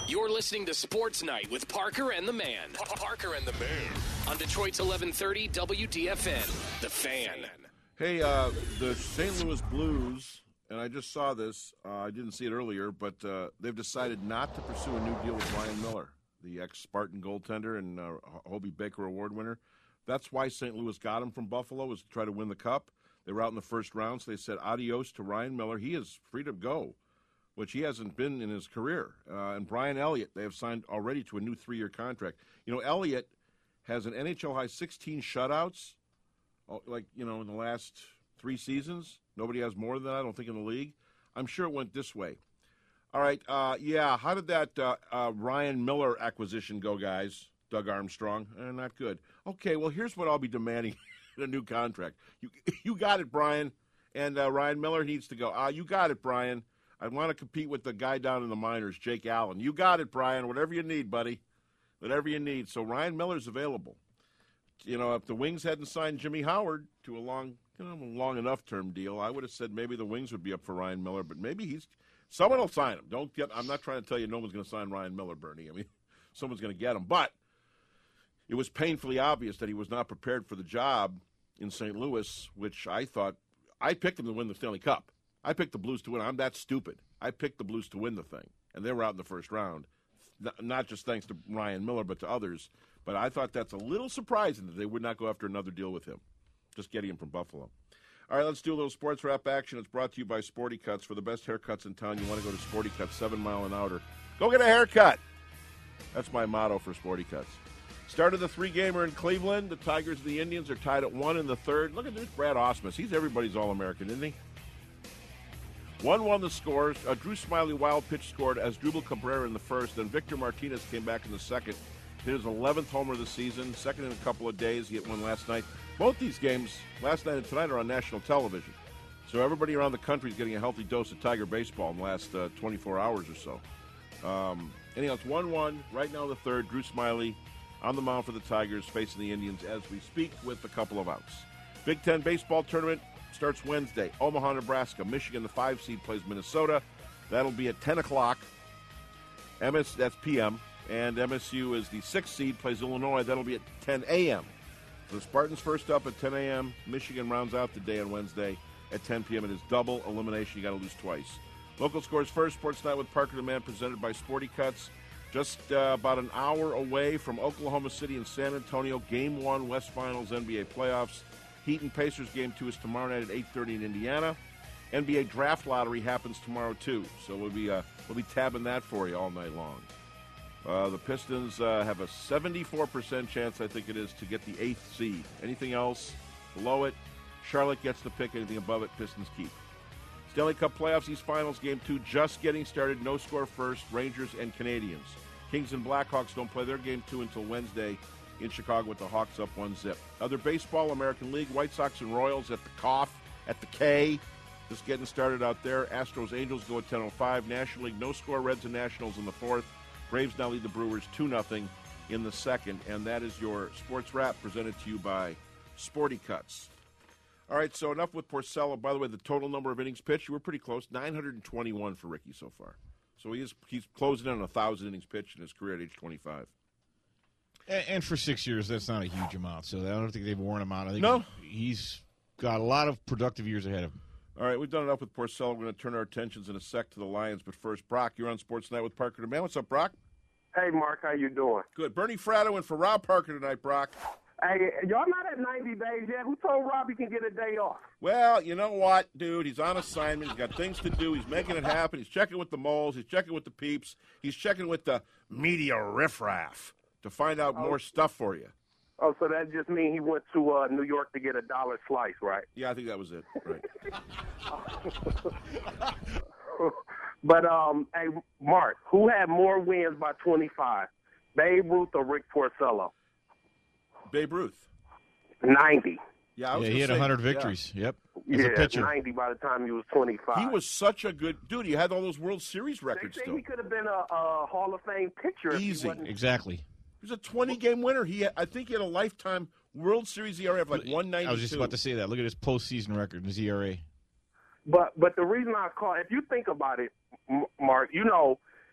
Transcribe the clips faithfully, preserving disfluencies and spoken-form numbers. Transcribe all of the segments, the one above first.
You're listening to Sports Night with Parker and the Man. Parker and the Man. On Detroit's eleven thirty W D F N, The Fan. Hey, uh, the Saint Louis Blues, and I just saw this, uh, I didn't see it earlier, but uh, they've decided not to pursue a new deal with Ryan Miller, the ex-Spartan goaltender and uh, Hobey Baker Award winner. That's why Saint Louis got him from Buffalo, was to try to win the Cup. They were out in the first round, so they said adios to Ryan Miller. He is free to go, which he hasn't been in his career. Uh, and Brian Elliott, they have signed already to a new three-year contract. You know, Elliott has an N H L high sixteen shutouts, like, you know, in the last three seasons. Nobody has more than that, I don't think, in the league. I'm sure it went this way. All right, uh, yeah, how did that uh, uh, Ryan Miller acquisition go, guys? Doug Armstrong? Eh, not good. Okay, well, here's what I'll be demanding in a new contract. You you got it, Brian. And uh, Ryan Miller needs to go. Uh, you got it, Brian. I want to compete with the guy down in the minors, Jake Allen. You got it, Brian. Whatever you need, buddy. Whatever you need. So Ryan Miller's available. You know, if the Wings hadn't signed Jimmy Howard to a long, you know, long enough term deal, I would have said maybe the Wings would be up for Ryan Miller. But maybe he's someone will sign him. Don't get. I'm not trying to tell you no one's going to sign Ryan Miller, Bernie. I mean, someone's going to get him. But it was painfully obvious that he was not prepared for the job in Saint Louis, which I thought I picked him to win the Stanley Cup. I picked the Blues to win. I'm that stupid. I picked the Blues to win the thing, and they were out in the first round, not just thanks to Ryan Miller but to others. But I thought that's a little surprising that they would not go after another deal with him, just getting him from Buffalo. All right, let's do a little sports wrap action. It's brought to you by Sporty Cuts. For the best haircuts in town, you want to go to Sporty Cuts, seven mile and outer. Go get a haircut. That's my motto for Sporty Cuts. Started the three-gamer in Cleveland. The Tigers and the Indians are tied at one in the third. Look at this Brad Ausmus. He's everybody's All-American, isn't he? one one the scores. Uh, Drew Smiley wild pitch scored as Drupal Cabrera in the first. Then Victor Martinez came back in the second. Hit his eleventh homer of the season, second in a couple of days. He hit one last night. Both these games, last night and tonight, are on national television. So everybody around the country is getting a healthy dose of Tiger baseball in the last uh, twenty-four hours or so. Um, anyhow, it's one one. Right now in the third, Drew Smiley on the mound for the Tigers, facing the Indians as we speak with a couple of outs. Big Ten baseball tournament starts Wednesday. Omaha, Nebraska. Michigan, the five seed, plays Minnesota. That'll be at ten o'clock. M S, that's P M. And M S U is the sixth seed, plays Illinois. That'll be at ten a.m. So the Spartans first up at ten a.m. Michigan rounds out the day on Wednesday at ten p.m. It is double elimination. You got to lose twice. Local scores first. Sports Night with Parker the Man, presented by Sporty Cuts. Just uh, about an hour away from Oklahoma City and San Antonio. Game one, West Finals, N B A playoffs. Heat and Pacers game two is tomorrow night at eight thirty in Indiana. N B A draft lottery happens tomorrow too, so we'll be uh, we'll be tabbing that for you all night long. Uh, the Pistons uh, have a seventy-four percent chance, I think it is, to get the eighth seed. Anything else below it, Charlotte gets the pick. Anything above it, Pistons keep. Stanley Cup playoffs, East Finals game two just getting started. No score first. Rangers and Canadians. Kings and Blackhawks don't play their game two until Wednesday in Chicago with the Hawks up one zip. Other baseball, American League, White Sox and Royals at the Cough, at the K. Just getting started out there. Astros, Angels go at ten oh five. National League, no score. Reds and Nationals in the fourth. Braves now lead the Brewers two nothing in the second. And that is your sports wrap presented to you by Sporty Cuts. All right, so enough with Porcello. By the way, the total number of innings pitched, you were pretty close, nine hundred twenty-one for Ricky so far. So he is, he's closing in on one thousand innings pitched in his career at age twenty-five. And, and for six years, that's not a huge amount. So I don't think they've worn him out. I think no. He's got a lot of productive years ahead of him. All right, we've done enough with Porcello. We're going to turn our attentions in a sec to the Lions. But first, Brock, you're on Sports Night with Parker the Man. What's up, Brock? Hey, Mark, how you doing? Good. Bernie Fratto in for Rob Parker tonight, Brock. Hey, y'all not at ninety days yet? Who told Rob he can get a day off? Well, you know what, dude? He's on assignment. He's got things to do. He's making it happen. He's checking with the moles. He's checking with the peeps. He's checking with the media riffraff to find out oh. more stuff for you. Oh, so that just means he went to uh, New York to get a dollar slice, right? Yeah, I think that was it. Right. But, um, hey, Mark, who had more wins by twenty-five, Babe Ruth or Rick Porcello? Babe Ruth. ninety. Yeah, I was yeah he had say, one hundred victories. Yeah. Yep. As yeah, a pitcher. ninety by the time he was twenty-five. He was such a good dude. He had all those World Series records they say still. He could have been a, a Hall of Fame pitcher. Easy. Exactly. He was a twenty-game winner. He, had, I think, he had a lifetime World Series E R A of like one ninety-two. I was just about to say that. Look at his postseason record, his E R A. But but the reason I call, if you think about it, Mark, you know,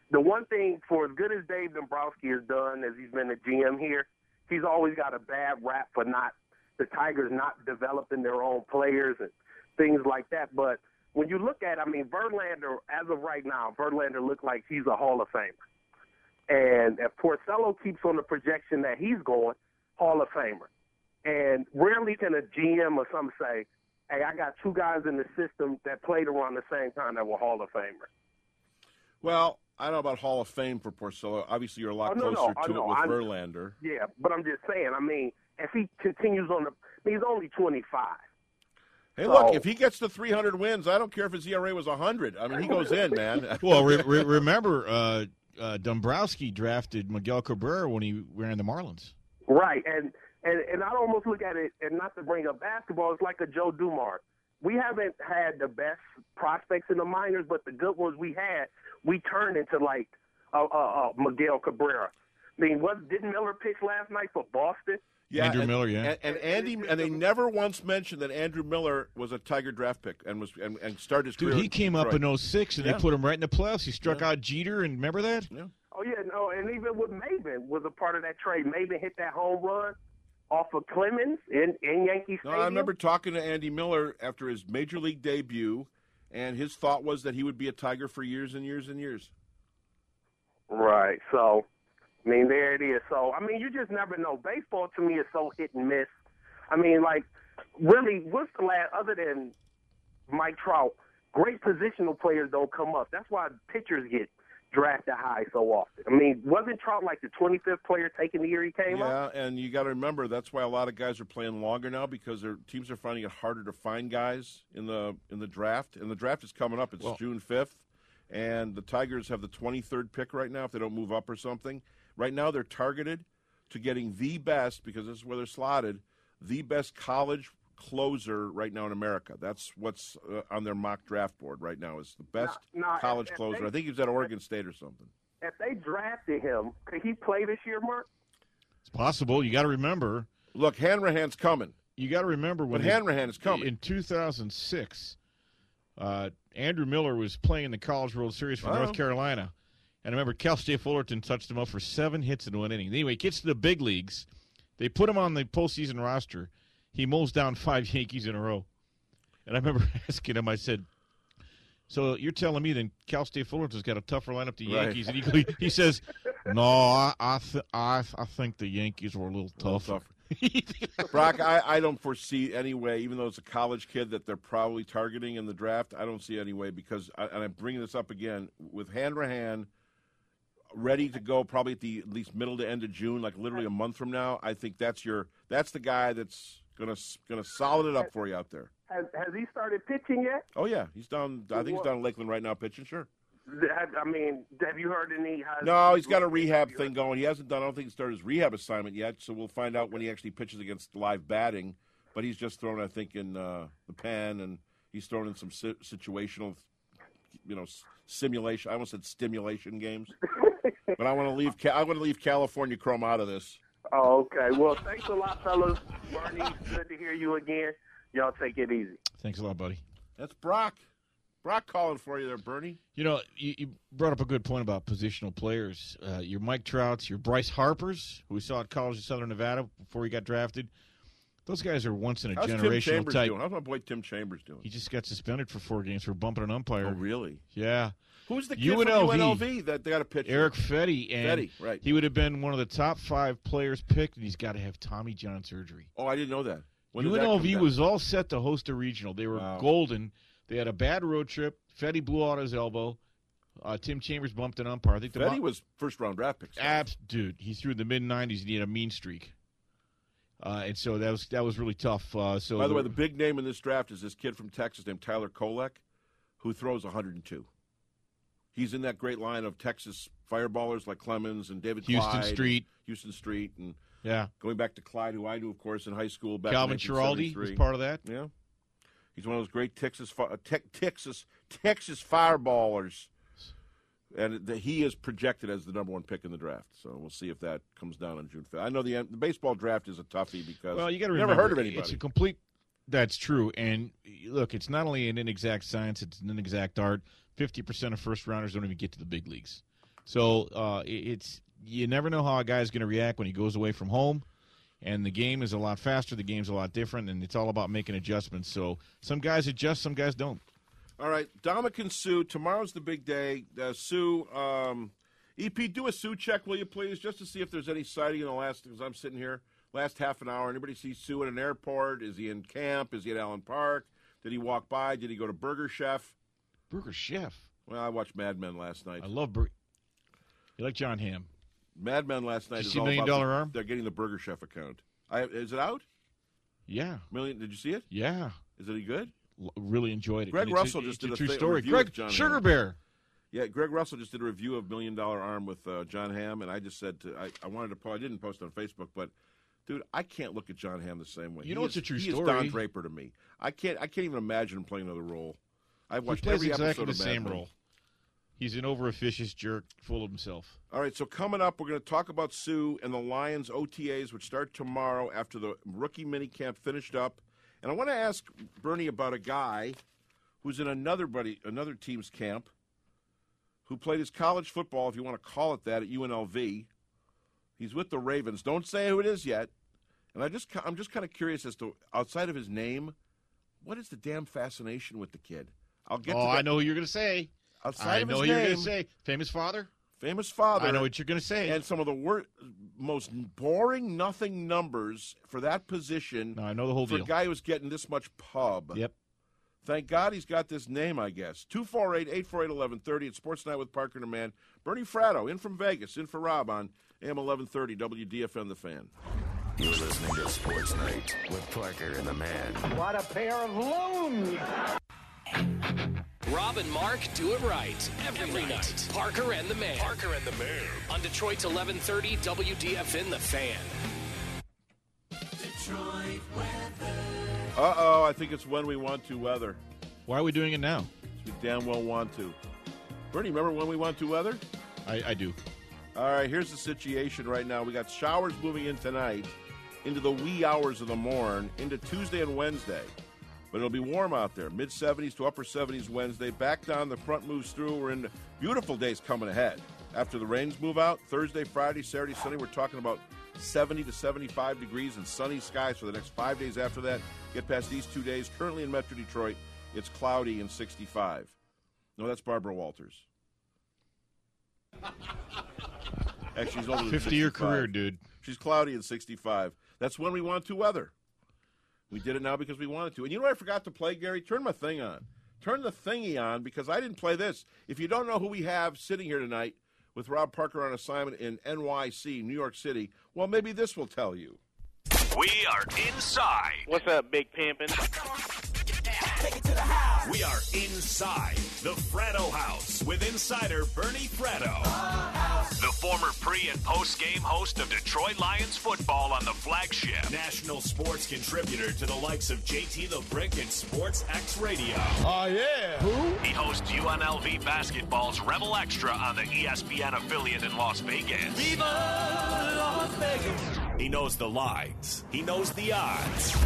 the one thing, for as good as Dave Dombrowski has done as he's been the G M here, he's always got a bad rap for not the Tigers not developing their own players and things like that. But when you look at, I mean, Verlander, as of right now, Verlander looks like he's a Hall of Famer. And if Porcello keeps on the projection that he's going, Hall of Famer. And rarely can a G M or something say, hey, I got two guys in the system that played around the same time that were Hall of Famers. Well, I don't know about Hall of Fame for Porcello. Obviously, you're a lot oh, no, closer no, to no, it with I'm, Verlander. Yeah, but I'm just saying, I mean, if he continues on the – he's only twenty-five. Hey, so, look, if he gets to three hundred wins, I don't care if his E R A was one hundred. I mean, he goes in, man. Well, re- re- remember, uh, uh, Dombrowski drafted Miguel Cabrera when he ran the Marlins. Right, and, and, and I almost look at it, and not to bring up basketball, it's like a Joe Dumars. We haven't had the best prospects in the minors, but the good ones we had, we turned into like uh, uh, uh, Miguel Cabrera. I mean, what didn't Miller pitch last night for Boston? Yeah, Andrew and, Miller, yeah, and, and Andy, and they never once mentioned that Andrew Miller was a Tiger draft pick and was and, and started his dude. career. He came in up in oh six, and yeah. they put him right in the playoffs. He struck yeah. out Jeter, and remember that? Yeah. Oh yeah, no, and even with Maven was a part of that trade. Maven hit that home run off of Clemens in, in Yankee No, Stadium. I remember talking to Andy Miller after his major league debut, and his thought was that he would be a Tiger for years and years and years. Right. So, I mean, there it is. So, I mean, you just never know. Baseball to me is so hit and miss. I mean, like, really, what's the last, other than Mike Trout, great positional players don't come up. That's why pitchers get drafted high so often. I mean, wasn't Trout like the twenty-fifth player taken the year he came yeah, up? Yeah, and you got to remember that's why a lot of guys are playing longer now because their teams are finding it harder to find guys in the in the draft. And the draft is coming up. It's well, June fifth, and the Tigers have the twenty-third pick right now if they don't move up or something. Right now they're targeted to getting the best, because this is where they're slotted, the best college closer right now in America. That's what's uh, on their mock draft board right now is the best Now- now, college if- if closer. they- I think he was at Oregon State or something. If they drafted him, could he play this year, Mark? It's possible. You got to remember. Look, Hanrahan's coming. You got to remember when But they- Hanrahan is coming. in two thousand six. Uh, Andrew Miller was playing in the College World Series for Wow. North Carolina, and I remember Cal State Fullerton touched him up for seven hits in one inning. Anyway, he gets to the big leagues. They put him on the postseason roster. He mows down five Yankees in a row. And I remember asking him, I said, so you're telling me then Cal State Fullerton's got a tougher lineup than Right. Yankees? And he, he says, no, I I, th- I I think the Yankees were a little A little tougher. tougher. Brock, I, I don't foresee any way, even though it's a college kid that they're probably targeting in the draft, I don't see any way because, I, and I'm bringing this up again, with Hanrahan ready to go probably at the at least middle to end of June, like literally a month from now, I think that's your that's the guy that's going to gonna solid it up for you out there. Has, has he started pitching yet? Oh, yeah. He's down, I think he's down in Lakeland right now pitching, sure. I mean, have you heard any? Has, No, he's got a rehab thing going. He hasn't done, I don't think he started his rehab assignment yet, so we'll find out when he actually pitches against live batting. But he's just thrown, I think, in uh, the pen, and he's thrown in some si- situational, you know, s- simulation. I almost said stimulation games. But I want to leave. Ca- I want to leave California Chrome out of this. Oh, okay. Well, thanks a lot, fellas. Bernie, good to hear you again. Y'all take it easy. Thanks a lot, buddy. That's Brock. Brock calling for you there, Bernie. You know, you, you brought up a good point about positional players. Uh, your Mike Trouts, your Bryce Harpers, who we saw at College of Southern Nevada before he got drafted. Those guys are once in a How's Tim generational Chambers type. doing? How's my boy Tim Chambers doing? He just got suspended for four games for bumping an umpire. Oh, really? Yeah. Who's the kid U N L V. from U N L V that they got a pitcher? Eric Fetty. And Fetty, right. he would have been one of the top five players picked, and he's got to have Tommy John surgery. Oh, I didn't know that. When did U N that L come V down? was all set to host a regional. They were Wow. golden. They had a bad road trip. Fetty blew out his elbow. Uh, Tim Chambers bumped an umpire. I think the Fetty mo- was first round draft pick. Abs, dude, he threw in the mid nineties and he had a mean streak, uh, and so that was that was really tough. Uh, so By the way, the big name in this draft is this kid from Texas named Tyler Kolek, who throws one hundred two. He's in that great line of Texas fireballers like Clemens and David Houston Clyde, Street. Houston Street, and yeah, going back to Clyde, who I knew, of course, in high school. Back Calvin in Schiraldi was nineteen seventy-three. part of that. Yeah, he's one of those great Texas fi- uh, te- Texas Texas fireballers, and the, he is projected as the number one pick in the draft. So we'll see if that comes down on June fifth. I know the the baseball draft is a toughie because Well, you got to never remember, heard of anybody. It's a complete. That's true, and look, it's not only an inexact science; it's an inexact art. Fifty percent of first rounders don't even get to the big leagues. So uh, it- it's you never know how a guy's going to react when he goes away from home, and the game is a lot faster, the game's a lot different, and it's all about making adjustments. So some guys adjust, some guys don't. All right, Dominican Sue, tomorrow's the big day. Uh, Sue, um, E P, do a Sue check, will you please, just to see if there's any sighting in the last, because I'm sitting here, last half an hour. Anybody see Sue at an airport? Is he in camp? Is he at Allen Park? Did he walk by? Did he go to Burger Chef? Burger Chef. Well, I watched Mad Men last night. I love Burger. You like John Hamm? Mad Men last night Did you is see all Million about Dollar the- Arm? They're getting the Burger Chef account. I, is it out? Yeah, Million? Did you see it? yeah. Is it any good? L- really enjoyed it. Greg And it's a- Russell just it's did a a true thi- story. review Greg of John Sugar Hamm. Bear. Yeah, Greg Russell just did a review of Million Dollar Arm with uh, John Hamm, and I just said to, I, I wanted to post. I didn't post on Facebook, but dude, I can't look at John Hamm the same way. You He know it's is- a true he story. Is Don Draper to me. I can't. I can't even imagine him playing another role. I've He watched plays every exactly episode the of Mad same Men. role. He's an over-officious jerk, full of himself. All right, so coming up, we're going to talk about Sue and the Lions O T As, which start tomorrow after the rookie minicamp finished up. And I want to ask Bernie about a guy who's in another buddy, another team's camp, who played his college football, if you want to call it that, at U N L V. He's with the Ravens. Don't say who it is yet. And I just, I'm just kind of curious as to, outside of his name, what is the damn fascination with the kid? I'll get Oh, to that. I know who you're going to say. Outside I of know his who you're name, going to say. Famous father? famous father. I know what you're going to say. And some of the wor- most boring nothing numbers for that position No, I know the whole for deal. a guy who's getting this much pub. Yep. Thank God he's got this name, I guess. two four eight, eight four eight, eleven thirty. It's Sports Night with Parker and the Man. Bernie Fratto, in from Vegas, in for Rob on A M eleven thirty, W D F N, The Fan. You're listening to Sports Night with Parker and the Man. What a pair of loons! Rob and Mark do it right every, every night. night. Parker and the Man. Parker and the Man. On Detroit's eleven thirty W D F N, The Fan. Detroit weather. Uh-oh, I think it's when we want to weather. Why are we doing it now? We damn well want to. Bernie, remember when we want to weather? I, I do. All right, here's the situation right now. We got showers moving in tonight into the wee hours of the morn, into Tuesday and Wednesday. But it'll be warm out there, mid seventies to upper seventies Wednesday. Back down, the front moves through. We're in beautiful days coming ahead. After the rains move out, Thursday, Friday, Saturday, Sunday, we're talking about seventy to seventy-five degrees and sunny skies for the next five days after that. Get past these two days. Currently in Metro Detroit, it's cloudy and sixty-five. No, that's Barbara Walters. Actually, she's older than fifty-year sixty-five. career, dude. She's cloudy and sixty-five. That's when we want to weather. We did it now because we wanted to. And you know what I forgot to play, Gary? Turn my thing on. Turn the thingy on because I didn't play this. If you don't know who we have sitting here tonight with Rob Parker on assignment in N Y C, New York City, well, maybe this will tell you. We are inside. What's up, Big Pimpin'? We are inside the Fratto House with insider Bernie Fratto. The former pre- and post-game host of Detroit Lions football on the flagship. National sports contributor to the likes of J T the Brick and Sports X Radio. Oh, yeah. Who? He hosts U N L V basketball's Rebel Extra on the E S P N affiliate in Las Vegas. Viva Las Vegas! He knows the lines. He knows the odds.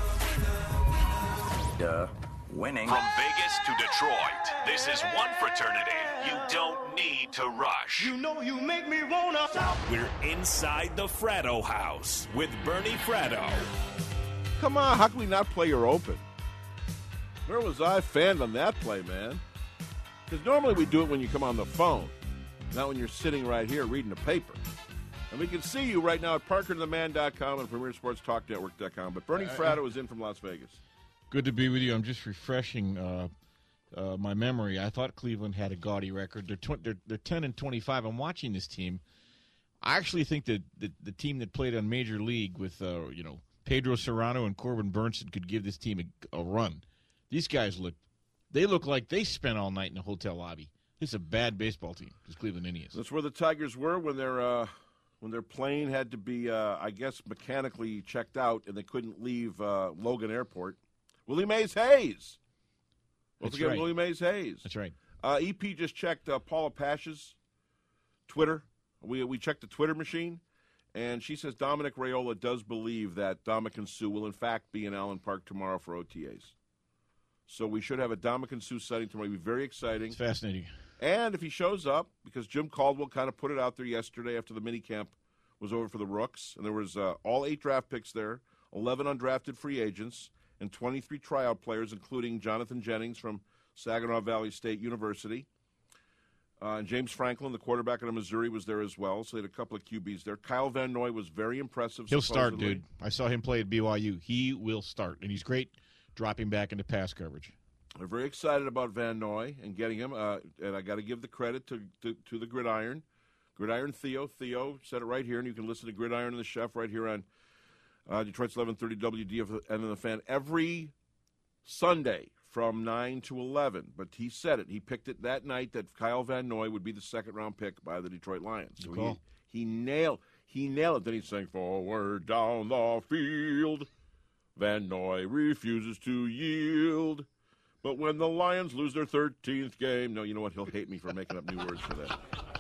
Duh. Winning. From Vegas to Detroit, this is one fraternity you don't need to rush. You know you make me wanna stop. We're inside the Fratto House with Bernie Fratto. Come on, how can we not play your open? Where was I fanned on that play, man? Because normally we do it when you come on the phone, not when you're sitting right here reading the paper. And we can see you right now at parker the man dot com and premier sports talk network dot com. But Bernie Fratto is in from Las Vegas. Good to be with you. I'm just refreshing uh, uh, my memory. I thought Cleveland had a gaudy record. They're, tw- they're they're ten and twenty-five. I'm watching this team. I actually think that the, the team that played on Major League with uh, you know Pedro Serrano and Corbin Burnson could give this team a, a run. These guys look they look like they spent all night in a hotel lobby. This is a bad baseball team. This Cleveland Indians. That's where the Tigers were when their uh, when their plane had to be, uh, I guess, mechanically checked out and they couldn't leave uh, Logan Airport. Willie Mays Hayes. Don't That's forget right. Willie Mays Hayes. That's right. Uh, E P just checked uh, Paula Pash's Twitter. We we checked the Twitter machine, and she says Dominic Raiola does believe that Dominican Sue will in fact be in Allen Park tomorrow for O T As. So we should have a Dominican Sue sighting tomorrow. It'll be very exciting. It's fascinating. And if he shows up, because Jim Caldwell kind of put it out there yesterday after the minicamp was over for the Rooks, and there was uh, all eight draft picks there, eleven undrafted free agents, and twenty-three tryout players, including Jonathan Jennings from Saginaw Valley State University. Uh, and James Franklin, the quarterback out of Missouri, was there as well, so they had a couple of Q Bs there. Kyle Van Noy was very impressive. He'll supposedly. start, dude. I saw him play at B Y U. He will start, and he's great dropping back into pass coverage. They're very excited about Van Noy and getting him, uh, and I got to give the credit to, to to the Gridiron. Gridiron Theo. Theo said it right here, and you can listen to Gridiron and the Chef right here on uh, Detroit's eleven thirty W D F N and the Fan every Sunday from nine to eleven. But he said it. He picked it that night that Kyle Van Noy would be the second-round pick by the Detroit Lions. So cool. he, he nailed he nailed it. Then he sang, "Forward down the field, Van Noy refuses to yield. But when the Lions lose their thirteenth game," no, you know what? He'll hate me for making up new words for that.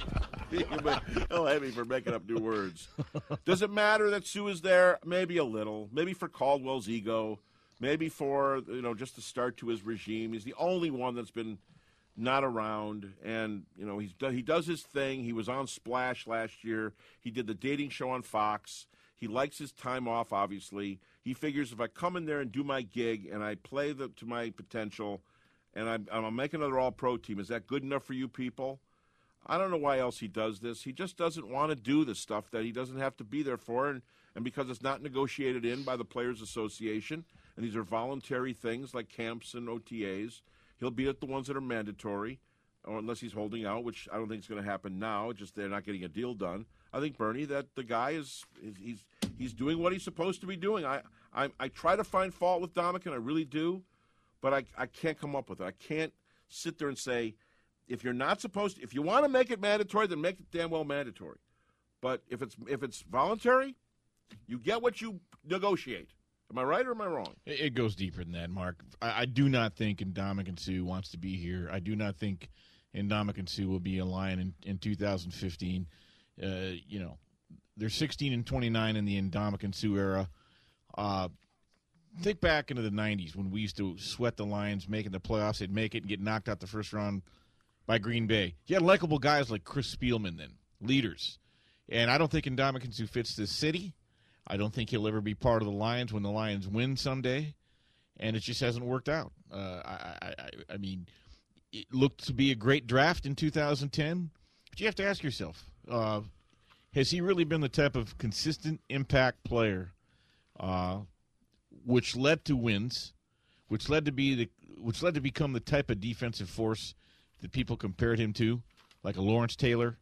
He'll hate me for making up new words. Does it matter that Sue is there? Maybe a little. Maybe for Caldwell's ego. Maybe for, you know, just to start to his regime. He's the only one that's been not around. And, you know, he's he does his thing. He was on Splash last year. He did the dating show on Fox. He likes his time off, obviously. He figures if I come in there and do my gig and I play the, to my potential and I'm, I'm making another all-pro team, is that good enough for you people? I don't know why else he does this. He just doesn't want to do the stuff that he doesn't have to be there for, and, and because it's not negotiated in by the Players Association, and these are voluntary things like camps and O T As, he'll be at the ones that are mandatory, or unless he's holding out, which I don't think is going to happen now, just they're not getting a deal done. I think, Bernie, that the guy is, is he's he's doing what he's supposed to be doing. I, I, I try to find fault with Dominican, I really do, but I, I can't come up with it. I can't sit there and say, if you're not supposed to, if you want to make it mandatory, then make it damn well mandatory. But if it's if it's voluntary, you get what you negotiate. Am I right or am I wrong? It, it goes deeper than that, Mark. I, I do not think Ndamukong Suh wants to be here. I do not think Ndamukong Suh will be a Lion in, in two thousand fifteen. Uh, you know, they're sixteen and twenty-nine in the Ndamukong Suh era. Uh, think back into the nineties when we used to sweat the Lions making the playoffs. They'd make it and get knocked out the first round by Green Bay. You had likable guys like Chris Spielman then, leaders. And I don't think Ndamukong Suh fits this city. I don't think he'll ever be part of the Lions when the Lions win someday. And it just hasn't worked out. Uh, I, I, I mean, it looked to be a great draft in two thousand ten. But you have to ask yourself, uh, has he really been the type of consistent impact player uh, which led to wins, which led to be the, which led to become the type of defensive force that people compared him to, like a Lawrence Taylor,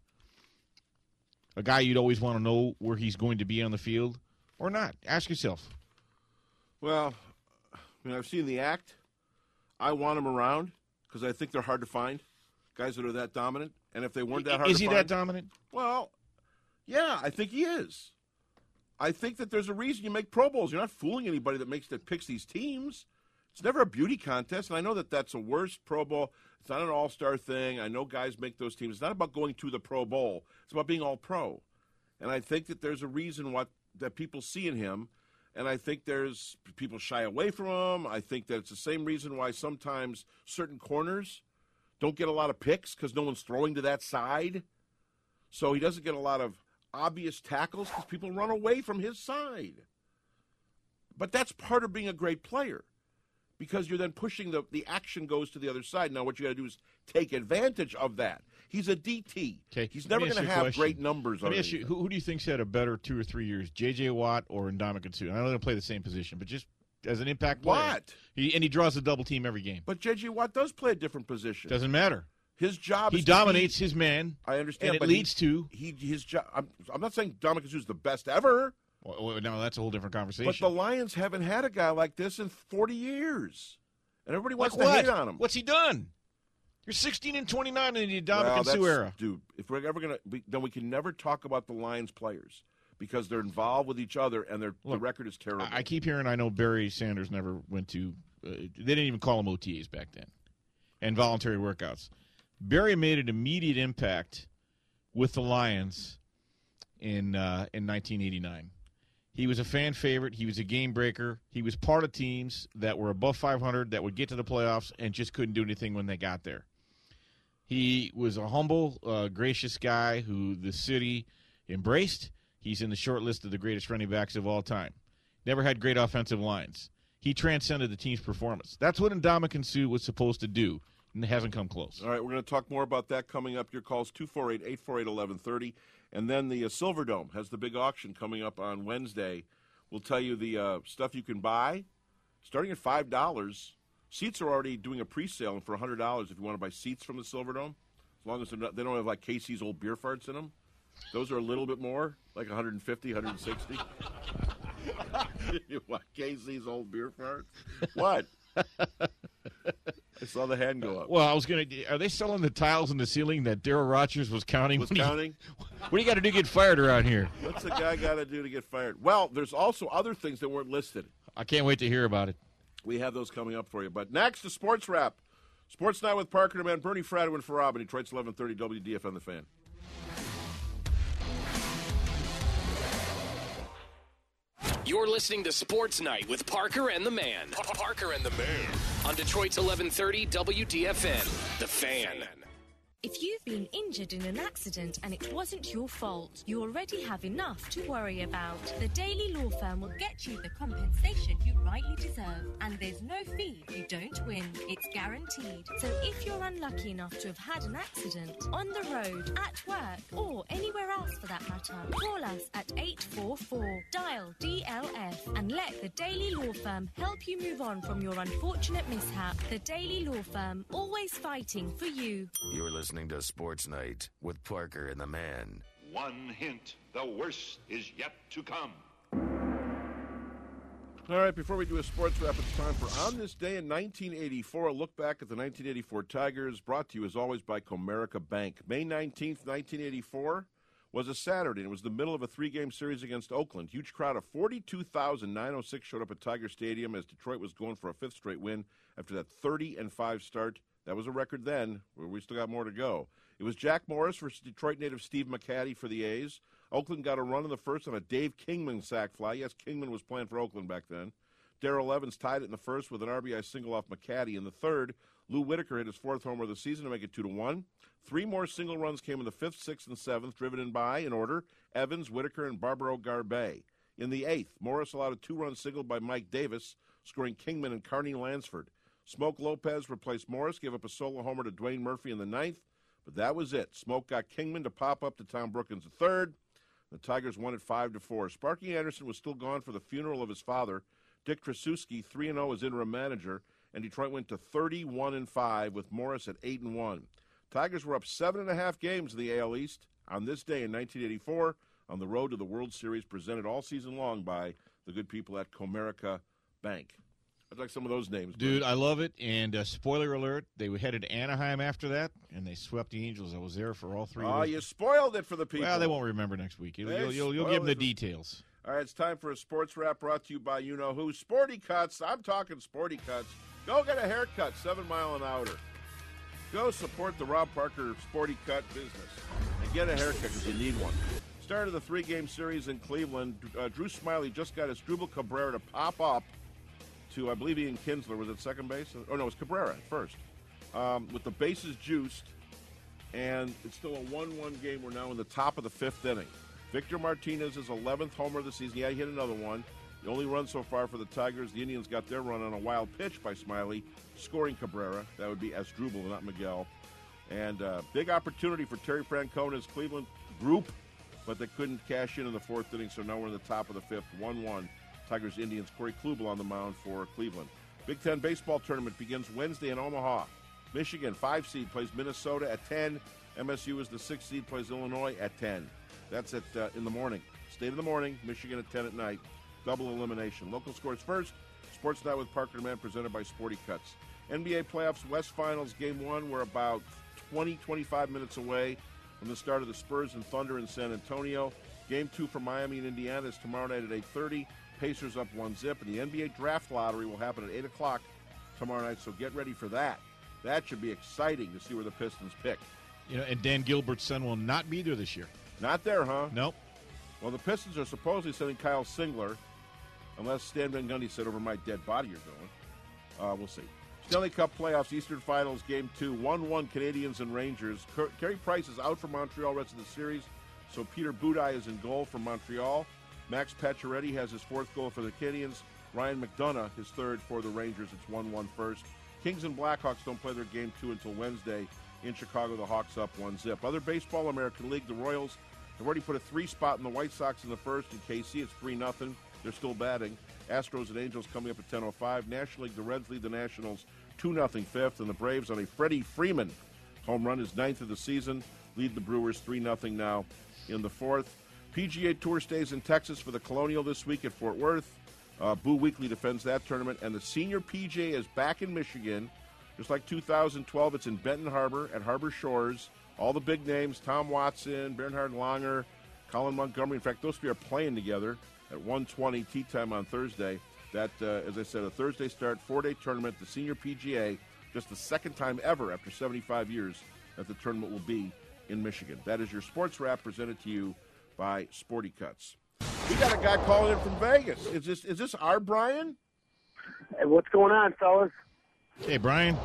a guy you'd always want to know where he's going to be on the field, or not? Ask yourself. Well, I mean, I've seen the act. I want him around because I think they're hard to find, guys that are that dominant. And if they weren't that hard is to he find, that dominant? Well, yeah, I think he is. I think that there's a reason you make Pro Bowls. You're not fooling anybody that makes that picks these teams. It's never a beauty contest, and I know that that's a worse Pro Bowl. It's not an all-star thing. I know guys make those teams. It's not about going to the Pro Bowl. It's about being all-pro. And I think that there's a reason what that people see in him, and I think there's people shy away from him. I think that it's the same reason why sometimes certain corners don't get a lot of picks because no one's throwing to that side. So he doesn't get a lot of obvious tackles because people run away from his side. But that's part of being a great player, because you're then pushing the, the action goes to the other side. Now what you got to do is take advantage of that. He's a D T. Okay. He's never going to have great numbers. Let me ask you, who, who do you think's had a better two or three years, J J. Watt or Ndamukong Suh? I know they don't play the same position, but just as an impact player. Watt. He, and he draws a double team every game. But J J. Watt does play a different position. Doesn't matter. His job he is dominates be, his man. I understand, and it but leads he, to he his job. I'm, I'm not saying Ndamukong Suh is the best ever. Well, no, that's a whole different conversation. But the Lions haven't had a guy like this in forty years, and everybody wants like to what? hate on him. What's he done? You're sixteen and twenty-nine in the Ndamukong well, Suh era, dude. If we're ever gonna, we, then we can never talk about the Lions players because they're involved with each other, and their the record is terrible. I, I keep hearing. I know Barry Sanders never went to. Uh, they didn't even call them O T As back then, and voluntary workouts. Barry made an immediate impact with the Lions in uh, in nineteen eighty-nine. He was a fan favorite. He was a game breaker. He was part of teams that were above five hundred that would get to the playoffs and just couldn't do anything when they got there. He was a humble, uh, gracious guy who the city embraced. He's in the short list of the greatest running backs of all time. Never had great offensive lines. He transcended the team's performance. That's what Ndamukong Suh was supposed to do, and it hasn't come close. All right, we're going to talk more about that coming up. Your calls, two four eight, eight four eight, one one three zero. And then the uh, Silverdome has the big auction coming up on Wednesday. We'll tell you the uh, stuff you can buy, starting at five dollars. Seats are already doing a pre-sale for one hundred dollars if you want to buy seats from the Silverdome, as long as they're not, they don't have, like, Casey's old beer farts in them. Those are a little bit more, like one hundred fifty, one hundred sixty. What, Casey's old beer farts? What? I saw the hand go up. Well, I was going to – are they selling the tiles in the ceiling that Darryl Rogers was counting? Was when counting? He, what do you got to do to get fired around here? What's the guy got to do to get fired? Well, there's also other things that weren't listed. I can't wait to hear about it. We have those coming up for you. But next, the Sports Wrap. Sports Night with Parker and Man, Bernie Fratto and Farab, Detroit's eleven thirty W D F N, The Fan. You're listening to Sports Night with Parker and the Man. Parker and the Man on Detroit's eleven thirty W D F N, The Fan. If you've been injured in an accident and it wasn't your fault, you already have enough to worry about. The Daily Law Firm will get you the compensation you rightly deserve, and there's no fee if you don't win. It's guaranteed. So if you're unlucky enough to have had an accident, on the road, at work, or anywhere else for that matter, call us at eight four four, dial D L F, and let the Daily Law Firm help you move on from your unfortunate mishap. The Daily Law Firm, always fighting for you. You're listening to Sports Night with Parker and the Man. One hint, the worst is yet to come. All right, before we do a sports wrap, it's time for On This Day in nineteen eighty-four, a look back at the nineteen eighty-four Tigers, brought to you as always by Comerica Bank. May nineteenth, nineteen eighty-four was a Saturday, and it was the middle of a three-game series against Oakland. Huge crowd of forty-two thousand nine hundred six showed up at Tiger Stadium as Detroit was going for a fifth straight win after that thirty and five start. That was a record then. We still got more to go. It was Jack Morris versus Detroit native Steve McCatty for the A's. Oakland got a run in the first on a Dave Kingman sac fly. Yes, Kingman was playing for Oakland back then. Darrell Evans tied it in the first with an R B I single off McCatty. In the third, Lou Whitaker hit his fourth homer of the season to make it two to one. Three more single runs came in the fifth, sixth, and seventh, driven in by, in order, Evans, Whitaker, and Barbaro Garbey. In the eighth, Morris allowed a two-run single by Mike Davis, scoring Kingman and Carney Lansford. Smoke Lopez replaced Morris, gave up a solo homer to Dwayne Murphy in the ninth, but that was it. Smoke got Kingman to pop up to Tom Brookins the third. The Tigers won it five to four. Sparky Anderson was still gone for the funeral of his father. Dick Trasuski, three and oh as interim manager, and Detroit went to thirty-one and five with Morris at eight and one. Tigers were up seven and a half games in the A L East on this day in nineteen eighty-four on the road to the World Series, presented all season long by the good people at Comerica Bank. I'd like some of those names. Dude, buddy. I love it. And uh, spoiler alert, they headed to Anaheim after that, and they swept the Angels. I was there for all three. Oh, of you spoiled it for the people. Well, they won't remember next week. You'll, They you'll, you'll, you'll spoiled give them the it for- details. All right, it's time for a sports wrap brought to you by you-know-who. Sporty Cuts. I'm talking Sporty Cuts. Go get a haircut, seven mile an hour. Go support the Rob Parker Sporty Cut business and get a haircut because you need one. Start of the three-game series in Cleveland. Uh, Drew Smiley just got Asdrubal Cabrera to pop up to, I believe, Ian Kinsler was at second base. Oh, no, it was Cabrera at first. Um, with the bases juiced, and it's still a one one game. We're now in the top of the fifth inning. Victor Martinez's eleventh homer of the season. Yeah, he hit another one. The only run so far for the Tigers. The Indians got their run on a wild pitch by Smiley, scoring Cabrera. That would be Asdrubal, not Miguel. And uh, big opportunity for Terry Francona's Cleveland group, but they couldn't cash in in the fourth inning, so now we're in the top of the fifth, one one. Tigers, Indians, Corey Kluber on the mound for Cleveland. Big Ten baseball tournament begins Wednesday in Omaha. Michigan, five seed, plays Minnesota at ten. M S U is the sixth seed, plays Illinois at ten. That's at uh, in the morning. State of the morning, Michigan at ten at night. Double elimination. Local scores first. Sports Night with Parker and Man, presented by Sporty Cuts. N B A playoffs, West Finals, game one. We're about twenty, twenty-five minutes away from the start of the Spurs and Thunder in San Antonio. Game two for Miami and Indiana is tomorrow night at eight thirty. Pacers up one zip. And the N B A draft lottery will happen at eight o'clock tomorrow night, so get ready for that. That should be exciting to see where the Pistons pick. You know, and Dan Gilbert's son will not be there this year. Not there, huh? Nope. Well, the Pistons are supposedly sending Kyle Singler, unless Stan Van Gundy said over my dead body you're going. Uh, we'll see. Stanley Cup playoffs, Eastern Finals, Game two, one one Canadians and Rangers. Car- Carey Price is out for Montreal rest of the series, so Peter Budaj is in goal for Montreal. Max Pacioretty has his fourth goal for the Canadians. Ryan McDonough, his third for the Rangers. It's one one first. Kings and Blackhawks don't play their Game two until Wednesday. In Chicago, the Hawks up one zip. Other baseball, American League, the Royals have already put a three spot in the White Sox in the first. In K C, it's three nothing. They're still batting. Astros and Angels coming up at ten oh five. National League, the Reds lead the Nationals two nothing fifth. And the Braves on a Freddie Freeman home run, his ninth of the season, lead the Brewers three nothing now in the fourth. P G A Tour stays in Texas for the Colonial this week at Fort Worth. Uh, Boo Weekley defends that tournament. And the Senior P G A is back in Michigan. Just like two thousand twelve, it's in Benton Harbor at Harbor Shores. All the big names, Tom Watson, Bernhard Langer, Colin Montgomery. In fact, those three are playing together at one twenty tee time on Thursday. That, uh, as I said, a Thursday start, four-day tournament, the Senior P G A, just the second time ever after seventy-five years that the tournament will be in Michigan. That is your sports wrap presented to you by Sporty Cuts. We got a guy calling in from Vegas. Is this is this our Brian? Hey, what's going on, fellas? Hey, Brian.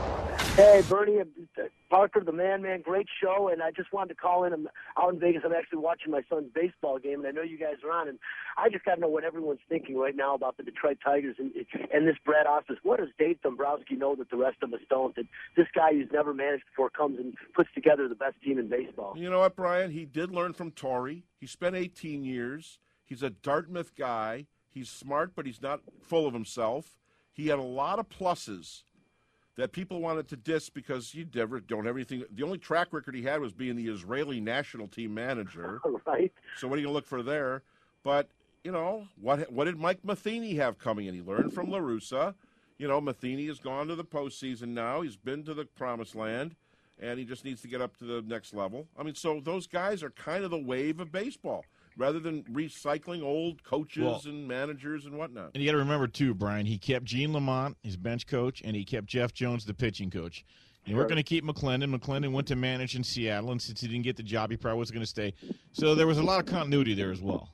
Hey, Bernie, Parker, the man, man, great show, and I just wanted to call in. I'm out in Vegas. I'm actually watching my son's baseball game, and I know you guys are on, and I just got to know what everyone's thinking right now about the Detroit Tigers and, and this Brad Ausmus. What does Dave Dombrowski know that the rest of us don't, that this guy who's never managed before comes and puts together the best team in baseball? You know what, Brian? He did learn from Torrey. He spent eighteen years. He's a Dartmouth guy. He's smart, but he's not full of himself. He had a lot of pluses that people wanted to diss because you never don't have anything. The only track record he had was being the Israeli national team manager. Right. So what are you going to look for there? But, you know, what what did Mike Matheny have coming in? He learned from La Russa. You know, Matheny has gone to the postseason now. He's been to the promised land, and he just needs to get up to the next level. I mean, so those guys are kind of the wave of baseball, rather than recycling old coaches well, and managers and whatnot. And you got to remember, too, Brian, he kept Gene Lamont, his bench coach, and he kept Jeff Jones, the pitching coach. You sure. weren't going to keep McClendon. McClendon went to manage in Seattle, and since he didn't get the job, he probably wasn't going to stay. So there was a lot of continuity there as well.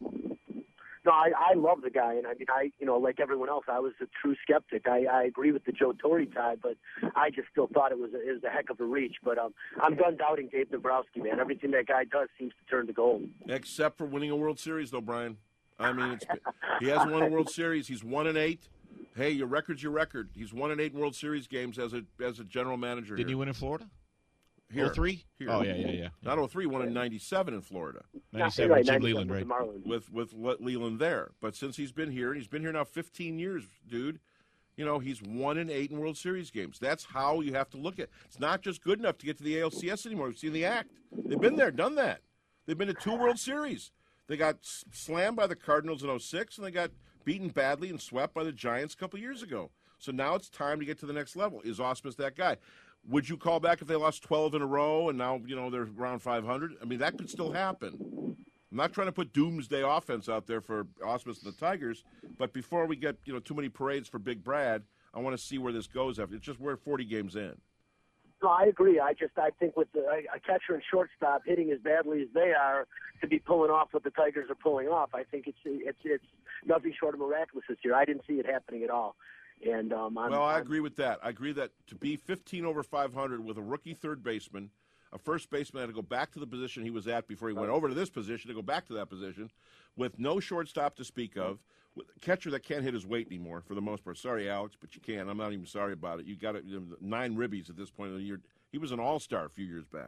No, I, I love the guy, and I mean, I you know, like everyone else, I was a true skeptic. I, I agree with the Joe Torre tie, but I just still thought it was a, it was a heck of a reach. But um, I'm done doubting Dave Dombrowski, man. Everything that guy does seems to turn to gold. Except for winning a World Series, though, Brian. I mean, it's, he hasn't won a World Series. He's one and eight. Hey, your record's your record. He's one and eight World Series games as a as a general manager. Didn't here. he win in Florida? Here. oh three? Here. Oh, yeah, yeah, yeah. Not oh three, won in ninety-seven in Florida. ninety-seven with Jim Leland, right? With, with with Leland there. But since he's been here, and he's been here now fifteen years, dude, you know, he's one and eight in World Series games. That's how you have to look at it. It's not just good enough to get to the A L C S anymore. We've seen the act. They've been there, done that. They've been to two World Series. They got slammed by the Cardinals in oh six, and they got beaten badly and swept by the Giants a couple years ago. So now it's time to get to the next level. Is Ausmus that guy? Would you call back if they lost twelve in a row and now, you know, they're around five hundred? I mean, that could still happen. I'm not trying to put doomsday offense out there for Ausmus and the Tigers, but before we get, you know, too many parades for Big Brad, I want to see where this goes. After it's just we're forty games in. No, I agree. I just I think with the, a catcher and shortstop hitting as badly as they are, to be pulling off what the Tigers are pulling off, I think it's it's it's nothing short of miraculous this year. I didn't see it happening at all. And um, I'm, well, I I'm, agree with that. I agree that to be fifteen over five hundred with a rookie third baseman, a first baseman had to go back to the position he was at before he went over to this position to go back to that position, with no shortstop to speak of, with a catcher that can't hit his weight anymore for the most part. Sorry, Alex, but you can. I'm not even sorry about it. You got it, you know, nine ribbies at this point of the year. He was an all-star a few years back.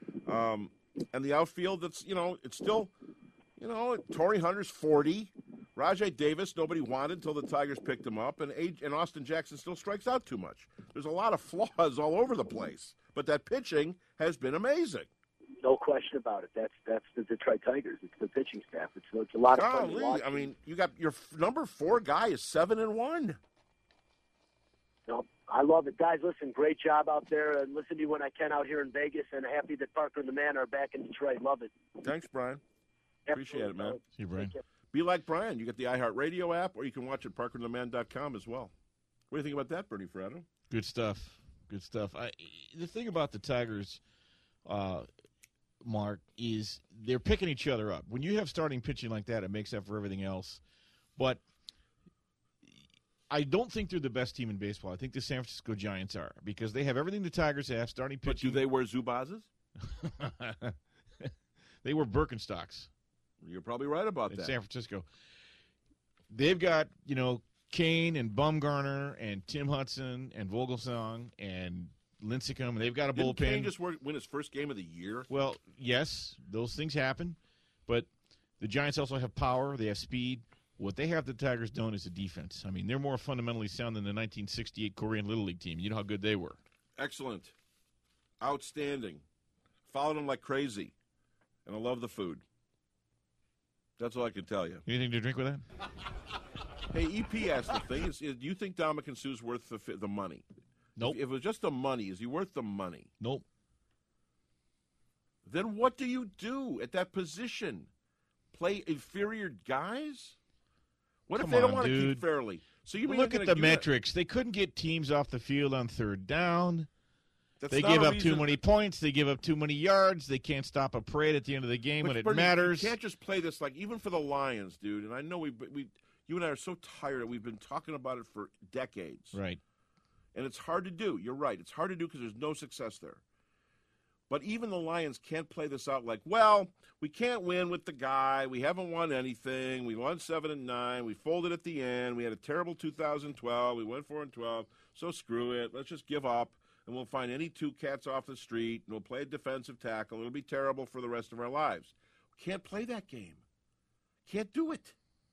Um, and the outfield, that's, you know, it's still, you know, Torrey Hunter's forty. Rajai Davis, nobody wanted until the Tigers picked him up, and and Austin Jackson still strikes out too much. There's a lot of flaws all over the place, but that pitching has been amazing. No question about it. That's that's the Detroit Tigers. It's the pitching staff. It's, it's a lot of fun to watch. I mean, you got your number four guy is seven and one. No, I love it, guys. Listen, great job out there, and listen to you when I can out here in Vegas. And happy that Parker and the man are back in Detroit. Love it. Thanks, Brian. Appreciate Absolutely. it, man. See you, Brian. Be like Brian. You get the iHeartRadio app, or you can watch it at parker and the man dot com as well. What do you think about that, Bernie Fratto? Good stuff. Good stuff. I, the thing about the Tigers, uh, Mark, is they're picking each other up. When you have starting pitching like that, it makes up for everything else. But I don't think they're the best team in baseball. I think the San Francisco Giants are because they have everything the Tigers have, starting But pitching. do they wear Zubazes? They were Birkenstocks. You're probably right about in that. San Francisco. They've got, you know, Kane and Bumgarner and Tim Hudson and Vogelsong and Lincecum, and they've got a Didn't bullpen. Kane just work, win his first game of the year? Well, yes, those things happen, but the Giants also have power. They have speed. What they have the Tigers don't is a defense. I mean, they're more fundamentally sound than the nineteen sixty-eight Korean Little League team. You know how good they were. Excellent. Outstanding. Followed them like crazy. And I love the food. That's all I can tell you. Anything to drink with that? Hey, E P asked the thing. Is, is, do you think Dominican Sue's worth the, the money? Nope. If, if it was just the money, is he worth the money? Nope. Then what do you do at that position? Play inferior guys? What Come if they don't on, want to dude. keep fairly? So you mean Look they're at gonna the do that- metrics. They couldn't get teams off the field on third down. That's They not give a up reason- too many points. They give up too many yards. They can't stop a parade at the end of the game But, when it Bernie, matters. You can't just play this like even for the Lions, dude. And I know we we you and I are so tired. We've been talking about it for decades. Right. And it's hard to do. You're right. It's hard to do because there's no success there. But even the Lions can't play this out like, well, we can't win with the guy. We haven't won anything. We won seven and nine. We folded at the end. We had a terrible two thousand twelve. We went four and twelve. So screw it. Let's just give up, and we'll find any two cats off the street, and we'll play a defensive tackle. It'll be terrible for the rest of our lives. Can't play that game. Can't do it.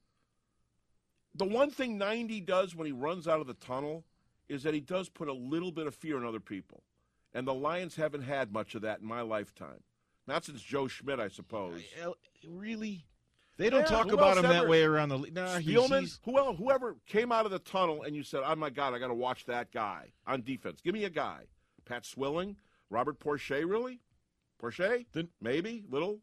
The one thing ninety does when he runs out of the tunnel is that he does put a little bit of fear in other people. And the Lions haven't had much of that in my lifetime. Not since Joe Schmidt, I suppose. Uh, Really? They don't Yeah, talk who about else him that ever- way around the league. Nah, he's, Spielman, he's who else, whoever came out of the tunnel and you said, oh, my God, I got to watch that guy on defense. Give me a guy. Pat Swilling, Robert Porcher, really? Porcher? Then- Maybe, little.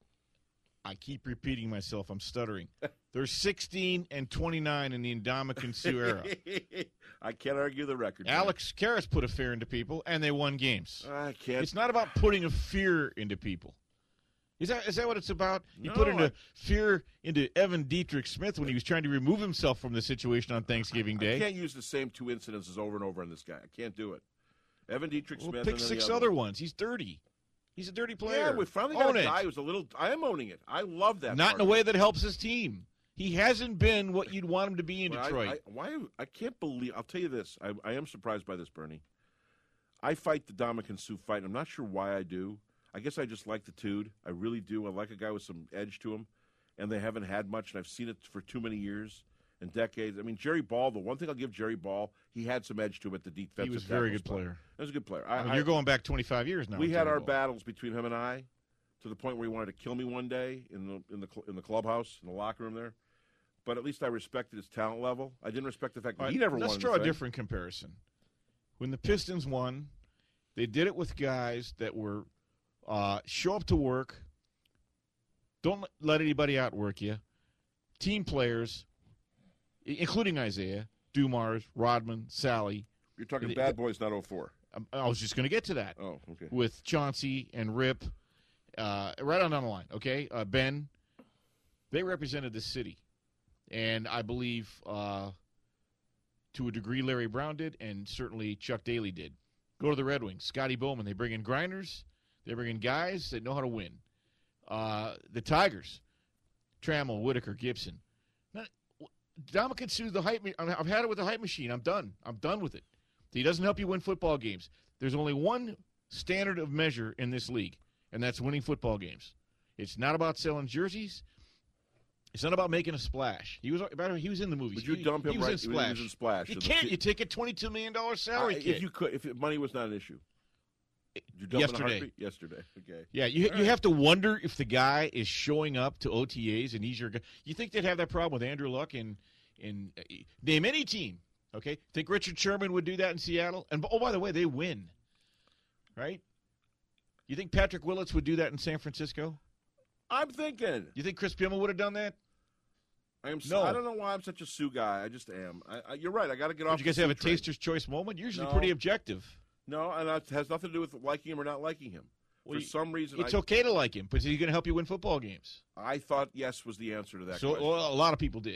I keep repeating myself. I'm stuttering. They're sixteen and twenty-nine in the Ndamukong Suh era. I can't argue the record. man. Alex Karras put a fear into people, and they won games. I can't. It's not about putting a fear into people. Is that is that what it's about? You No, put into I- fear into Evan Dietrich Smith when he was trying to remove himself from the situation on Thanksgiving I Day. can't use the same two incidences over and over on this guy. I can't do it. Evan Dietrich Well, Smith. pick and then six the other ones. He's dirty. He's a dirty player. Yeah, we finally got Own a it. guy who's a little. I am owning it. I love that. Not part in a of it. way that helps his team. He hasn't been what you'd want him to be in But I- Detroit. I, why? I can't believe. I'll tell you this. I, I am surprised by this, Bernie. I fight the Dominican Suh fight. I'm not sure why I do. I guess I just like the dude. I really do. I like a guy with some edge to him, and they haven't had much, and I've seen it for too many years and decades. I mean, Jerry Ball. The one thing I'll give Jerry Ball, he had some edge to him at the defensive. he was a very tackle good spot. player. He was a good player. I I, mean, I- you're going back twenty-five years now. we with had Jerry our Ball. battles between him and I, to the point where he wanted to kill me one day in the in the cl- in the clubhouse in the locker room there. But at least I respected his talent level. I didn't respect the fact that All he right, never let's won. draw a anything. different comparison. When the Pistons won, they did it with guys that were uh, show up to work, don't let anybody outwork you, team players, i- including Isaiah, Dumars, Rodman, Sally. You're talking The- Bad Boys, not oh four. Um, I was just going to get to that. Oh, okay. With Chauncey and Rip, uh, right on down the line, okay? Uh, Ben, they represented the city. And I believe uh, to a degree Larry Brown did, and certainly Chuck Daly did. Go to the Red Wings. Scotty Bowman, they bring in grinders. They bring in guys that know how to win. Uh, the Tigers, Trammell, Whitaker, Gibson. Now, Dominican Suh, the hype. I've had it with the hype machine. I'm done. I'm done with it. He doesn't help you win football games. There's only one standard of measure in this league, and that's winning football games. It's not about selling jerseys. It's not about making a splash. He was, by the way, he was in the movies. Would you he, dump him he was right? in Splash. He was in Splash. You So the can't. fi- You take a twenty-two million dollars salary I- kid. if you could, if money was not an issue. Did you dump in a Yesterday. heartbeat? Yesterday. Okay. Yeah, you All you right. have to wonder if the guy is showing up to O T As and he's your guy. You think they'd have that problem with Andrew Luck in in uh, name any team? Okay, think Richard Sherman would do that in Seattle? And oh, by the way, they win, right? You think Patrick Willits would do that in San Francisco? I'm thinking. You think Chris Pimmel would have done that? I am. So, No. I don't know why I'm such a Sue guy. I just am. I, I, you're right. I got to get off. Did you guys the have a Sue train. taster's choice moment? Usually No. pretty objective. No, and it has nothing to do with liking him or not liking him. Well, For you- some reason, It's I, okay to like him, but is he going to help you win football games? I thought yes was the answer to that So question. well, a lot of people did.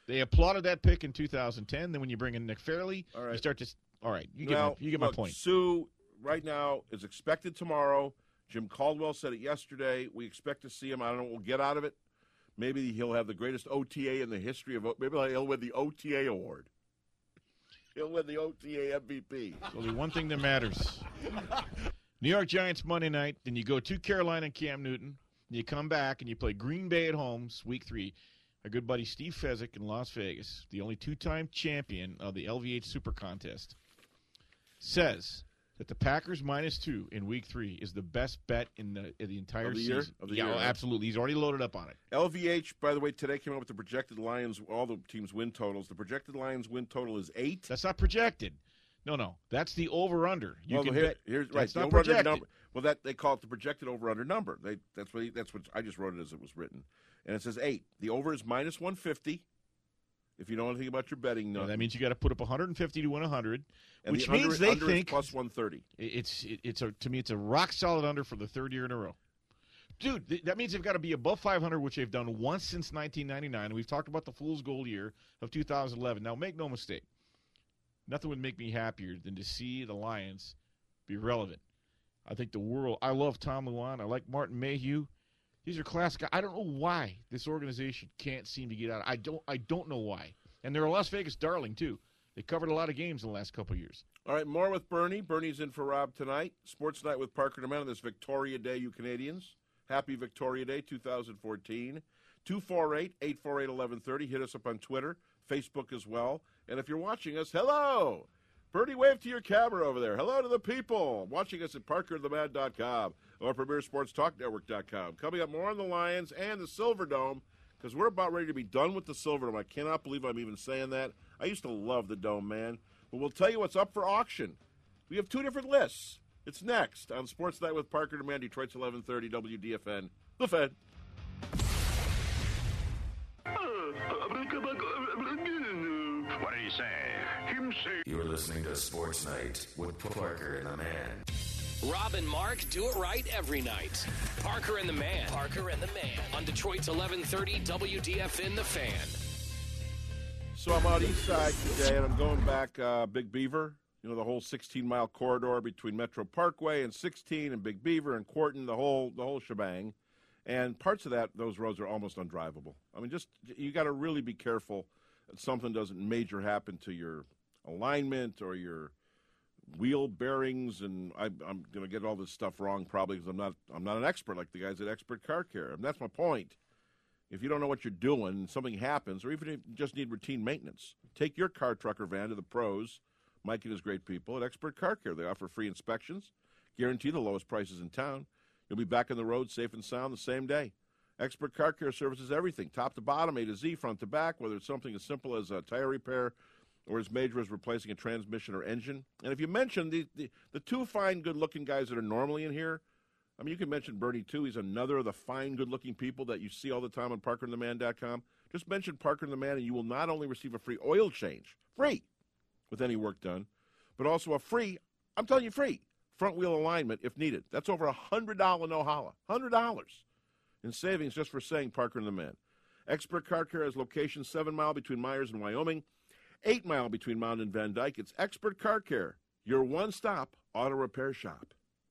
They applauded that pick in two thousand ten. Then when you bring in Nick Fairley, All right. you start to – all right, you get, now, my, you get look, my point. Sue, right now, is expected tomorrow. Jim Caldwell said it yesterday. We expect to see him. I don't know what we'll get out of it. Maybe he'll have the greatest O T A in the history of – maybe he'll win the O T A award. He'll win the O T A M V P. There's only one thing that matters. New York Giants Monday night. Then you go to Carolina and Cam Newton. You come back and you play Green Bay at home, week three. Our good buddy Steve Fezzik in Las Vegas, the only two-time champion of the L V H Super Contest, says that the Packers minus two in week three is the best bet in the in the entire Of the season. year? Of the yeah, year, oh, right? absolutely. He's already loaded up on it. L V H, by the way, today came out with the projected Lions, all the teams' win totals. The projected Lions win total is eight. That's not projected. No, no. That's the over-under. You well, can here, bet. here's right. That's The not over-under projected. number. Well, that they call it the projected over-under number. They that's what he, that's what I just wrote it as it was written, and it says eight. The over is minus one fifty. If you know anything about your betting, no, Yeah, that means you got to put up one hundred fifty to win one hundred, and which the means under, they under think is plus one thirty. It's it, it's a to me it's a rock solid under for the third year in a row, dude. Th- that means they've got to be above five hundred, which they've done once since nineteen ninety-nine. And we've talked about the fool's gold year of two thousand eleven. Now, make no mistake, nothing would make me happier than to see the Lions be relevant. I think the world. I love Tom Luan. I like Martin Mayhew. These are classic guys. I don't know why this organization can't seem to get out. I don't. I don't know why. And they're a Las Vegas darling too. They covered a lot of games in the last couple of years. All right, more with Bernie. Bernie's in for Rob tonight. Sports Night with Parker and Amanda on this Victoria Day, you Canadians. Happy Victoria Day two thousand fourteen. two four eight, eight four eight, one one three zero. Hit us up on Twitter, Facebook as well. And if you're watching us, hello. Bernie, wave to your camera over there. Hello to the people watching us at Parker The Man dot com or Premier Sports Talk Network dot com. Coming up more on the Lions and the Silver Dome, because we're about ready to be done with the Silver Dome. I cannot believe I'm even saying that. I used to love the Dome, man. But we'll tell you what's up for auction. We have two different lists. It's next on Sports Night with Parker and Man, Detroit's eleven thirty W D F N. The Fed. What did he say? Him say. You're listening to Sports Night with Parker and the Man. Rob and Mark do it right every night. Parker and the Man. Parker and the Man. On Detroit's eleven thirty W D F N, The Fan. So I'm out east side today, and I'm going back uh, Big Beaver. You know, the whole sixteen-mile corridor between Metro Parkway and sixteen and Big Beaver and Quarton, the whole the whole shebang. And parts of that, those roads are almost undrivable. I mean, just you got to really be careful that something doesn't major happen to your alignment or your wheel bearings. And I, I'm going to get all this stuff wrong probably because I'm not I'm not an expert like the guys at Expert Car Care. And that's my point. If you don't know what you're doing and something happens, or even if you just need routine maintenance, take your car, truck, or van to the pros, Mike and his great people at Expert Car Care. They offer free inspections, guarantee the lowest prices in town. You'll be back on the road safe and sound the same day. Expert Car Care services everything, top to bottom, A to Z, front to back, whether it's something as simple as a tire repair or as major as replacing a transmission or engine. And if you mention the, the, the two fine, good-looking guys that are normally in here, I mean, you can mention Bernie, too. He's another of the fine, good-looking people that you see all the time on Parker and the Man dot com. Just mention Parker and the Man, and you will not only receive a free oil change, free, with any work done, but also a free, I'm telling you, free, front wheel alignment if needed. That's over a one hundred dollars no-holla, one hundred dollars in savings just for saying Parker and the Man. Expert Car Care has locations seven mile between Myers and Wyoming, eight mile between Mound and Van Dyke. It's Expert Car Care, your one-stop auto repair shop.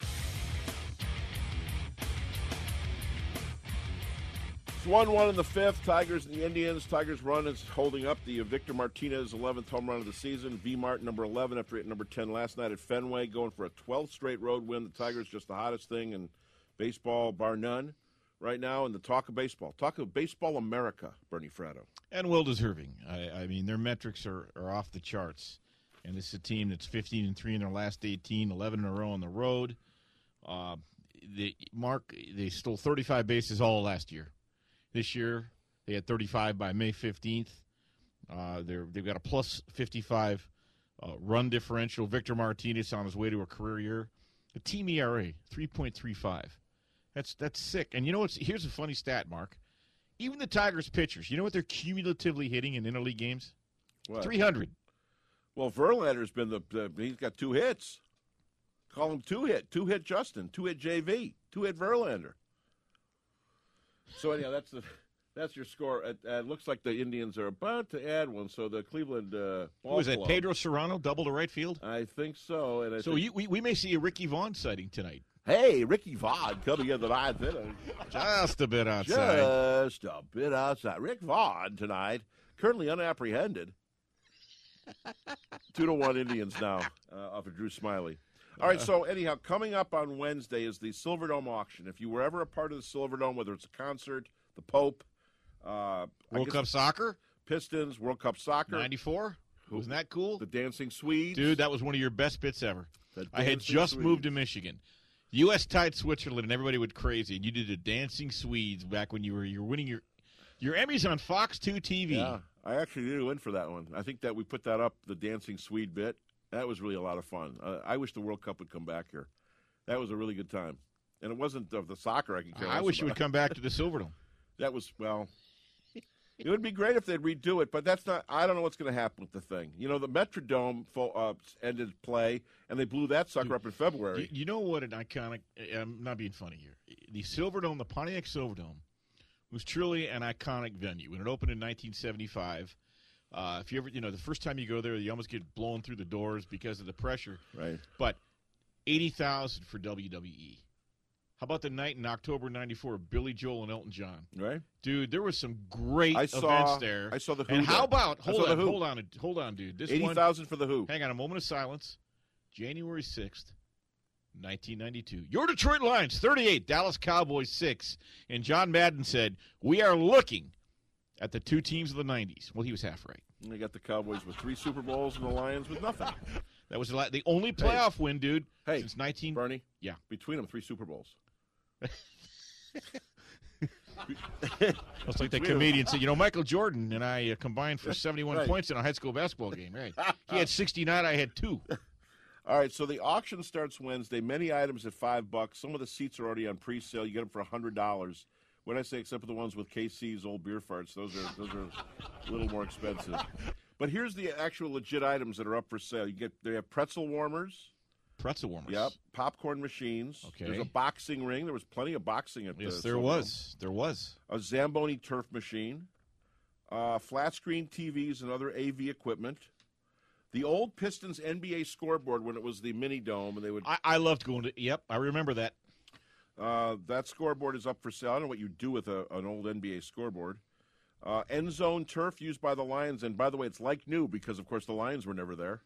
It's one one in the fifth. Tigers and the Indians. Tigers' run is holding up. The Victor Martinez eleventh home run of the season. V-Mart number eleven after hitting number ten last night at Fenway, going for a twelfth straight road win. The Tigers just the hottest thing in baseball, bar none, right now. And the talk of baseball. Talk of baseball America, Bernie Fratto. And well deserving. I, I mean, their metrics are, are off the charts. And this is a team that's fifteen and three in their last eighteen, eleven in a row on the road. Uh, they, Mark, they stole thirty-five bases all last year. This year, they had thirty-five by May fifteenth. Uh, they're, they've got a plus fifty-five uh, run differential. Victor Martinez on his way to a career year. The team E R A, three point three five. That's that's sick. And you know what's? Here's a funny stat, Mark. Even the Tigers pitchers, you know what they're cumulatively hitting in interleague games? What? three hundred. Well, Verlander's been the, the – he's got two hits. Call him two-hit. Two-hit Justin. Two-hit J V. Two-hit Verlander. So anyhow, that's the That's your score. It uh, looks like the Indians are about to add one. So the Cleveland uh, Who was that? Club, Pedro Serrano, double to right field? I think so. And I so think, you, we, we may see a Ricky Vaughn sighting tonight. Hey, Ricky Vaughn coming in the ninth inning. Just a bit outside. Just a bit outside. Rick Vaughn tonight, currently unapprehended. Two to one Indians now uh, off of Drew Smiley. All right, so anyhow, coming up on Wednesday is the Silverdome auction. If you were ever a part of the Silverdome, whether it's a concert, the Pope, uh, World Cup Soccer, Pistons, World Cup Soccer, ninety-four, wasn't that cool? The Dancing Swedes, dude, that was one of your best bits ever. I had just Swedes. moved to Michigan. U S tied Switzerland, and everybody went crazy. And you did the Dancing Swedes back when you were you were winning your your Emmys on Fox two T V. Yeah, I actually did win for that one. I think that we put that up, the Dancing Swede bit. That was really a lot of fun. Uh, I wish the World Cup would come back here. That was a really good time. And it wasn't of the soccer I could care I less wish you about. would come back to the Silverdome. That was, well, it would be great if they'd redo it, but that's not, I don't know what's going to happen with the thing. You know, the Metrodome fo- uh, ended play, and they blew that sucker Dude, up in February. You, you know what an iconic, I'm not being funny here. The Silverdome, the Pontiac Silverdome, was truly an iconic venue. When it opened in nineteen seventy-five, uh, if you ever, you know, the first time you go there, you almost get blown through the doors because of the pressure. Right. But eighty thousand for W W E. How about the night in October ninety-four of Billy Joel and Elton John? Right. Dude, there was some great I saw, events there. I saw the Who. And how there. about, I hold saw on, the Who. hold on, hold on, dude. This eighty thousand for the Who. Hang on, a moment of silence. January sixth, nineteen ninety-two. Your Detroit Lions, thirty-eight. Dallas Cowboys, six. And John Madden said, we are looking at the two teams of the nineties. Well, he was half right. And they got the Cowboys with three Super Bowls and the Lions with nothing. That was the, la- the only playoff hey. win, dude, hey, since nineteen. Bernie? Yeah. Between them, three Super Bowls. It's like that comedian said, you know, Michael Jordan and I uh, combined for seventy-one right. points in a high school basketball game. Right? He had sixty-nine, I had two. All right, so the auction starts Wednesday. Many items at five bucks. Some of the seats are already on pre-sale. You get them for a hundred dollars. When I say except for the ones with K C's old beer farts, those are those are a little more expensive. But here's the actual legit items that are up for sale. You get they have pretzel warmers. Pretzel warmers. Yep. Popcorn machines. Okay. There's a boxing ring. There was plenty of boxing at Yes, the there Silverdome. was. There was. A Zamboni turf machine. Uh, flat screen T Vs and other A V equipment. The old Pistons N B A scoreboard when it was the mini dome, and they would. I, I loved going to. Yep, I remember that. Uh, that scoreboard is up for sale. I don't know what you do with a, an old N B A scoreboard. Uh, end zone turf used by the Lions, and by the way, it's like new because, of course, the Lions were never there.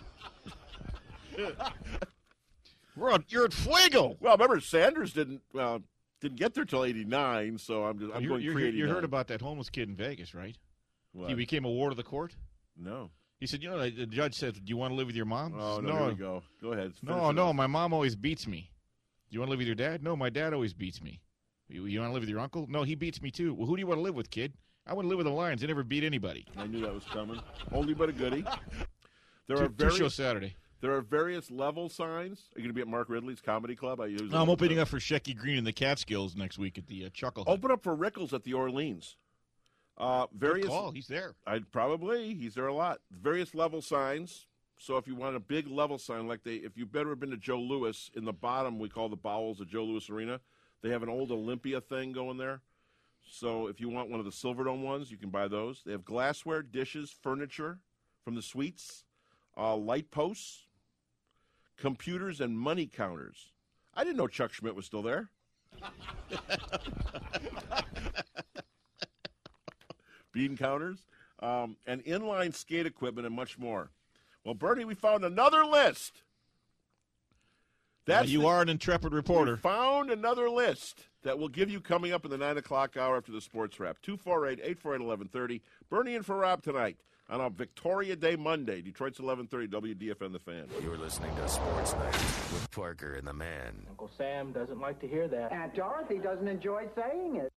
We're on, you're at Fuego. Well, remember Sanders didn't uh, didn't get there till eighty-nine, so I'm just I'm you, going you, pre eighty-nine. you heard about that homeless kid in Vegas, right? What? He became a ward of the court. No. He said, you know, the judge said, do you want to live with your mom? Oh, no, no. here we go. Go ahead. No, no, my mom always beats me. Do you want to live with your dad? No, my dad always beats me. You, you want to live with your uncle? No, he beats me too. Well, who do you want to live with, kid? I want to live with the Lions. They never beat anybody. I knew that was coming. Only but a goodie. There two, are various, two show Saturday. There are various level signs. Are you going to be at Mark Ridley's Comedy Club? I usually no, I'm opening up for Shecky Green and the Catskills next week at the uh, Chuckle Hut. Open up for Rickles at the Orleans. Uh, various. Good call. He's there. I'd probably. He's there a lot. Various level signs. So if you want a big level sign, like they, if you've ever been to Joe Louis, in the bottom we call the bowels of Joe Louis Arena. They have an old Olympia thing going there. So if you want one of the Silverdome ones, you can buy those. They have glassware, dishes, furniture from the suites, uh, light posts, computers, and money counters. I didn't know Chuck Schmidt was still there. Bean counters, um, and inline skate equipment, and much more. Well, Bernie, we found another list. That's uh, you the, are an intrepid reporter. We found another list that we'll give you coming up in the nine o'clock hour after the sports wrap. two four eight, eight four eight, eleven thirty. Bernie and for Rob tonight on a Victoria Day Monday. Detroit's eleven thirty, W D F N The Fan. You're listening to Sports Night with Parker and the Man. Uncle Sam doesn't like to hear that. Aunt Dorothy doesn't enjoy saying it.